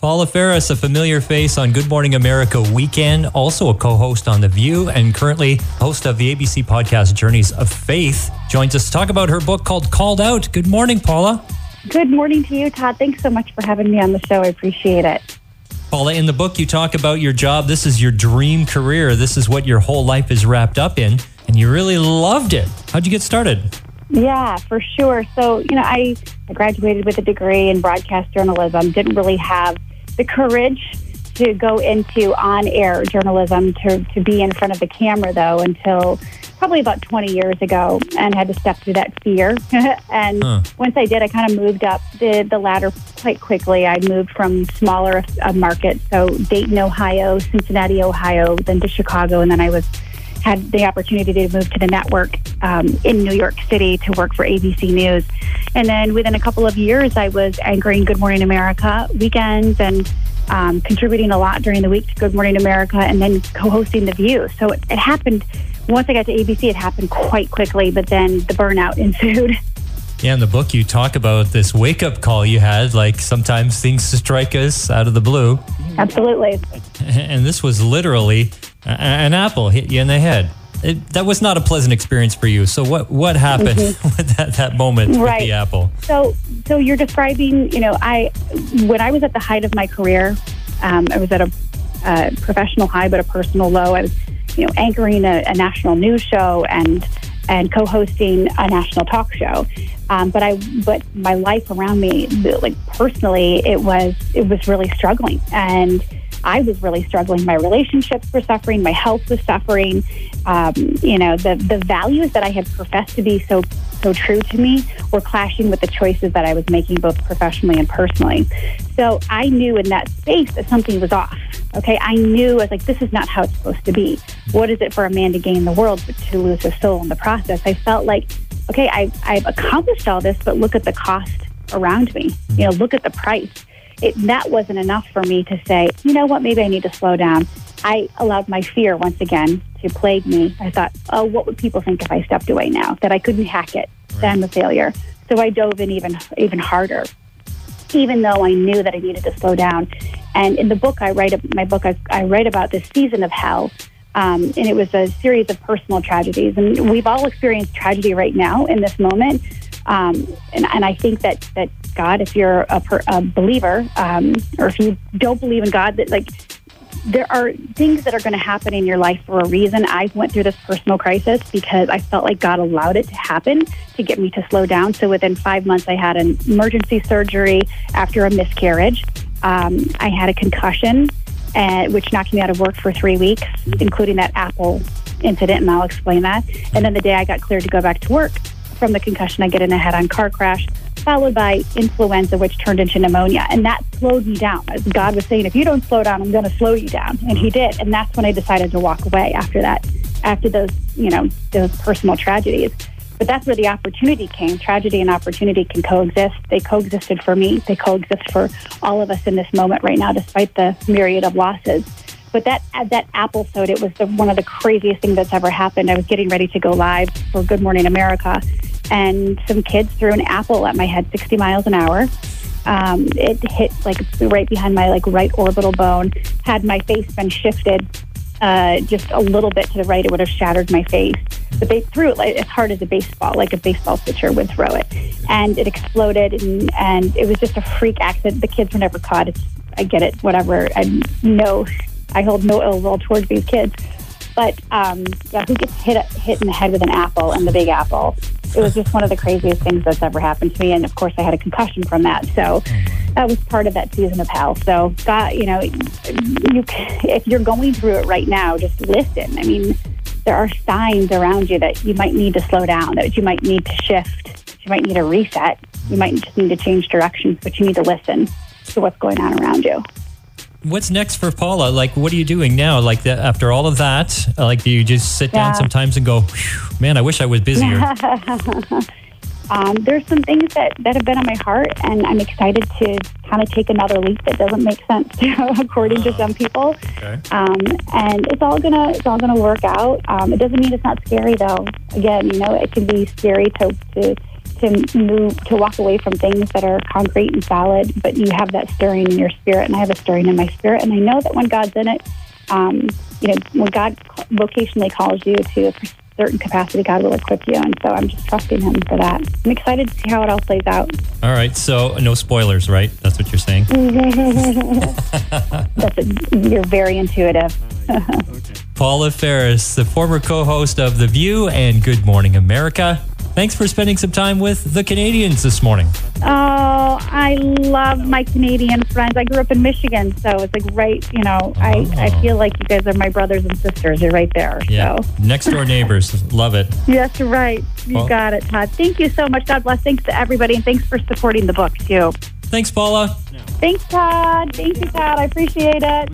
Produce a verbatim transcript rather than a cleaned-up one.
Paula Ferris, a familiar face on Good Morning America Weekend, also a co-host on The View, and currently host of the A B C podcast Journeys of Faith, joins us to talk about her book called Called Out. Good morning, Paula. Good morning to you, Todd. Thanks so much for having me on the show. I appreciate it. Paula, in the book you talk about your job. This is your dream career. This is what your whole life is wrapped up in, and you really loved it. How'd you get started? Yeah, for sure. So, you know, I, I graduated with a degree in broadcast journalism, didn't really have the courage to go into on-air journalism, to, to be in front of the camera, though, until probably about twenty years ago, and had to step through that fear. and huh. once I did, I kind of moved up the, the ladder quite quickly. I moved from smaller uh, markets, so Dayton, Ohio, Cincinnati, Ohio, then to Chicago, and then I was had the opportunity to move to the network um, in New York City to work for A B C News. And then within a couple of years, I was anchoring Good Morning America weekends and um, contributing a lot during the week to Good Morning America, and then co-hosting The View. So it, it happened, once I got to A B C, it happened quite quickly, but then the burnout ensued. Yeah, in the book you talk about this wake-up call you had, like sometimes things strike us out of the blue. Absolutely. And this was literally an apple hit you in the head. It, that was not a pleasant experience for you. So what, what happened mm-hmm. with that, that moment right. with the apple? So so you're describing, you know, I when I was at the height of my career, um, I was at a uh, professional high but a personal low. I was, you know, anchoring a, a national news show and and co-hosting a national talk show. Um, but I, but my life around me, like personally, it was it was really struggling, and I was really struggling. My relationships were suffering. My health was suffering. Um, you know, the the values that I had professed to be so so true to me were clashing with the choices that I was making, both professionally and personally. So I knew in that space that something was off. Okay, I knew, I was like, this is not how it's supposed to be. What is it for a man to gain the world but to lose his soul in the process? I felt like, okay, I, I've accomplished all this, but look at the cost around me. You know, look at the price. It, that wasn't enough for me to say, you know what, maybe I need to slow down. I allowed my fear once again to plague me. I thought, oh, what would people think if I stepped away now? That I couldn't hack it, right. That I'm a failure. So I dove in even even harder, even though I knew that I needed to slow down. And in the book, I write my book, I, I write about this season of hell, um, and it was a series of personal tragedies. And we've all experienced tragedy right now in this moment. Um, and, and I think that, that God, if you're a, per, a believer, um, or if you don't believe in God, that like there are things that are going to happen in your life for a reason. I went through this personal crisis because I felt like God allowed it to happen to get me to slow down. So within five months, I had an emergency surgery after a miscarriage. Um, I had a concussion, uh, which knocked me out of work for three weeks, including that Apple incident, and I'll explain that. And then the day I got cleared to go back to work from the concussion, I get in a head-on car crash, followed by influenza, which turned into pneumonia. And that slowed me down. God was saying, if you don't slow down, I'm going to slow you down. And he did. And that's when I decided to walk away after that, after those, you know, those personal tragedies. But that's where the opportunity came. Tragedy and opportunity can coexist. They coexisted for me. They coexist for all of us in this moment right now, despite the myriad of losses. But that that Apple soda, it was the, one of the craziest things that's ever happened. I was getting ready to go live for Good Morning America, and some kids threw an apple at my head, sixty miles an hour. Um, it hit like right behind my like right orbital bone. Had my face been shifted uh, just a little bit to the right, it would have shattered my face. But they threw it like as hard as a baseball, like a baseball pitcher would throw it, and it exploded. And, and it was just a freak accident. The kids were never caught. It's, I get it, whatever. I know I hold no ill will towards these kids. But um, yeah, who gets hit hit in the head with an apple and the Big Apple? It was just one of the craziest things that's ever happened to me. And of course, I had a concussion from that. So that was part of that season of hell. So God, you know, you, if you're going through it right now, just listen. I mean, there are signs around you that you might need to slow down, that you might need to shift, that you might need a reset. You might just need to change directions, but you need to listen to what's going on around you. What's next for Paula? Like, what are you doing now? Like, the, after all of that, like, do you just sit down yeah. sometimes and go, man, I wish I was busier? um, there's some things that, that have been on my heart, and I'm excited to kind of take another leap that doesn't make sense, according to some people. Okay. Um, and it's all gonna it's all gonna work out. Um, it doesn't mean it's not scary, though. Again, you know, it can be scary to to to move, to walk away from things that are concrete and solid, but you have that stirring in your spirit, and I have a stirring in my spirit, and I know that when God's in it, um, you know, when God vocationally calls you to a certain capacity, God will equip you, and so I'm just trusting Him for that. I'm excited to see how it all plays out. All right, so no spoilers, right? That's what you're saying? That's a, you're very intuitive. Paula Faris, the former co-host of The View and Good Morning America. Thanks for spending some time with the Canadians this morning. Oh, I love my Canadian friends. I grew up in Michigan, so it's like right, you know, oh. I, I feel like you guys are my brothers and sisters. You're right there. Yeah, so. Next door neighbors. Love it. Yes, right. You well, got it, Todd. Thank you so much. God bless. Thanks to everybody, and thanks for supporting the book, too. Thanks, Paula. Thanks, Todd. Thank you, Todd. I appreciate it.